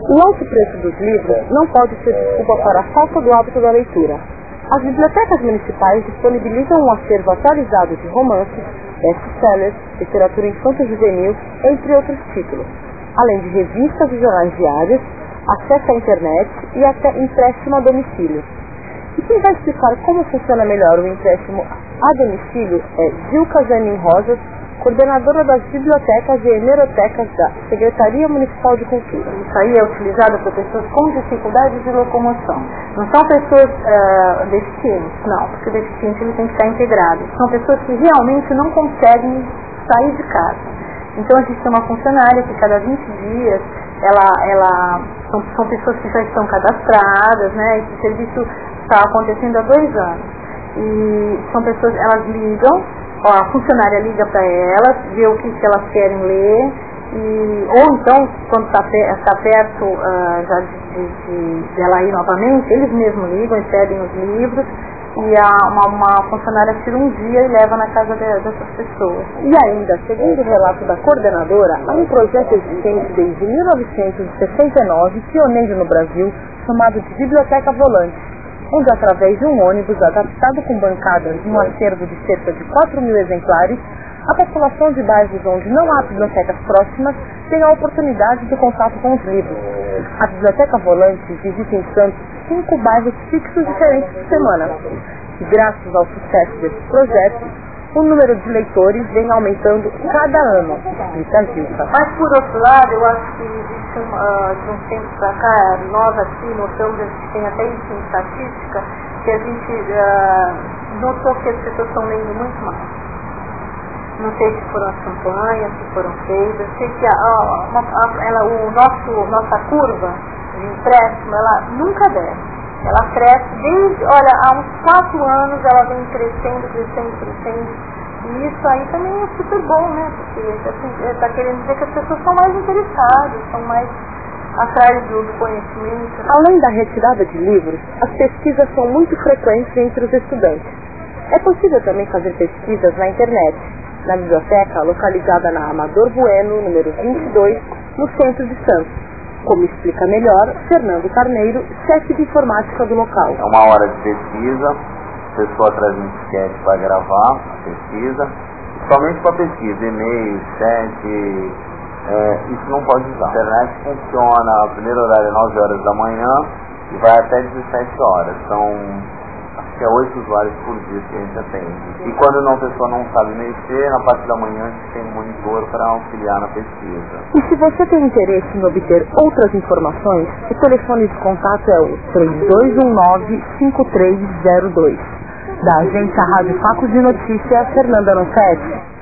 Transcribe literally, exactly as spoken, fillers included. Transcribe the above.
O alto preço dos livros não pode ser desculpa para a falta do hábito da leitura. As bibliotecas municipais disponibilizam um acervo atualizado de romances, best-sellers, literatura infanto-juvenil, entre outros títulos, além de revistas e jornais diários, acesso à internet e até empréstimo a domicílio. E quem vai explicar como funciona melhor o empréstimo a domicílio é Gilca Zanin Rosas, coordenadora das bibliotecas e hemerotecas da Secretaria Municipal de Cultura. Isso aí é utilizado por pessoas com dificuldades de locomoção. Não são pessoas uh, deficientes, não, porque o deficiente ele tem que estar integrado. São pessoas que realmente não conseguem sair de casa. Então a gente tem uma funcionária que cada vinte dias, ela, ela, são, são pessoas que já estão cadastradas, né? Esse serviço está acontecendo há dois anos. E são pessoas, elas ligam, ó, a funcionária liga para elas, vê o que, que elas querem ler, e, ou então, quando está tá perto uh, já de, de, de, de ela ir novamente, eles mesmos ligam e pedem os livros, e a, uma, uma funcionária tira um dia e leva na casa de, dessas pessoas. E ainda, segundo o relato da coordenadora, há um projeto existente desde mil novecentos e sessenta e nove, pioneiro no Brasil, chamado de Biblioteca Volante, onde através de um ônibus adaptado com bancadas e um acervo de cerca de quatro mil exemplares, a população de bairros onde não há bibliotecas próximas tem a oportunidade de contato com os livros. A Biblioteca Volante visita em Santos cinco bairros fixos diferentes por semana. E graças ao sucesso desse projeto, o número de leitores vem aumentando cada ano, explica a Gilca. Mas, por outro lado, eu acho que existe um, uh, de um tempo para cá, nós aqui notamos, a gente tem até isso em estatística, que a gente uh, notou que as pessoas estão lendo muito mais. Não sei se foram as campanhas, se foram feitas, sei que a, uma, a, ela, o nosso, nossa curva de empréstimo, ela nunca desce. Ela cresce desde, olha, há uns quatro anos ela vem crescendo, crescendo, crescendo. E isso aí também é super bom, né? Porque está querendo dizer que as pessoas são mais interessadas, são mais atrás do, do conhecimento. Além da retirada de livros, as pesquisas são muito frequentes entre os estudantes. É possível também fazer pesquisas na internet, na biblioteca localizada na Amador Bueno, número vinte e dois, no centro de Santos. Como explica melhor Fernando Carneiro, chefe de informática do local. É uma hora de pesquisa, a pessoa traz um disquete para gravar a pesquisa, somente para pesquisa, e-mail, chat, é, isso não pode usar. A internet funciona, o primeiro horário é nove horas da manhã e vai até dezessete horas, são acho que é oito usuários por dia que a gente atende. E quando não, a pessoa não sabe mexer, na parte da manhã a gente tem um monitor para auxiliar na pesquisa. E se você tem interesse em obter outras informações, o telefone de contato é o três dois um nove, cinco três zero dois. Da agência Rádio Faco de Notícia, Fernanda Nofetti.